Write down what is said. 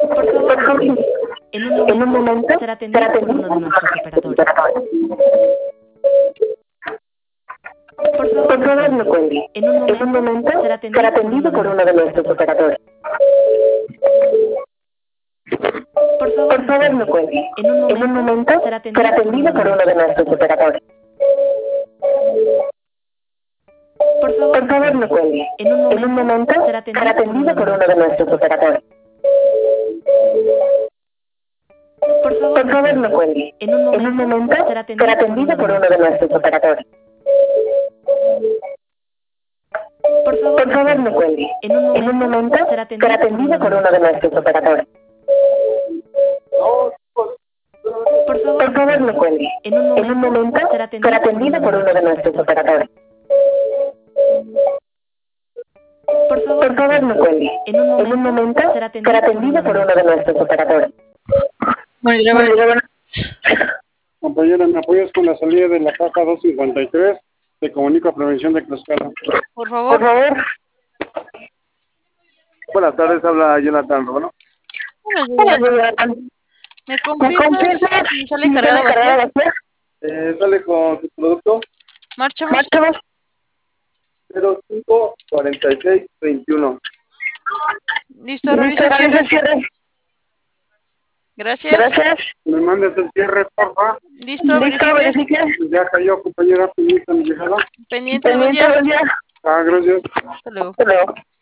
Por favor, En en un un momento momento será será atendido por atendido uno de por nuestros operadores. Por favor, no cuelgue. En un En un momento será será atendido por uno de nuestros operadores. Por favor, no cuelgue. En un momento será atendido por uno de nuestros operadores. Por favor, no cuelgue. En un momento será atendido por uno de nuestros operadores. Por favor, no cuelgue. En un momento será atendido por uno de nuestros operadores. Por favor, no cuelgue. En un momento será atendido por uno de nuestros operadores. Por favor, no cuelgue. En un momento será atendido por uno de nuestros operadores. Por favor, no cuelgue. En un momento será atendido por uno de nuestros operadores. Muy bien. Compañera, ¿me apoyas con la salida de la caja 253? Te comunico a Prevención de Tlaxcala. Por favor. Buenas tardes, habla Jonathan Rono. ¿Me confirmas si sale cargada vacía? Sale con su producto Marcha. 054621. Listo, revisa el cierre. Gracias. Me mandes el cierre, porfa. Listo, verifique. Ya cayó, compañera, pendiente mi llegada. Pendiente, buen día. Gracias. Hasta luego.